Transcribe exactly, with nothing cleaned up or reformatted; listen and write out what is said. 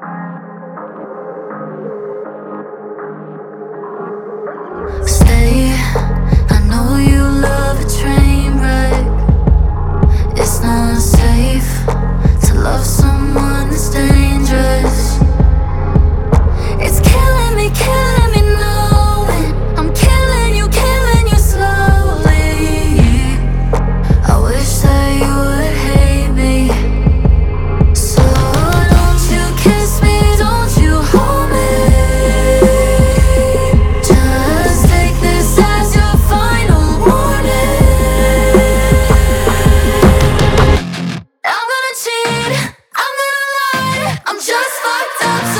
Stay, I know you love a train wreck. It's not safe to love someone that's dangerous. It's killing me, killing me knowing I'm killing you, killing you slowly. I wish that you would hate me. So don't you kiss me, don't you hold me. Just take this as your final warning. I'm gonna cheat, I'm gonna lie, I'm just fucked up. So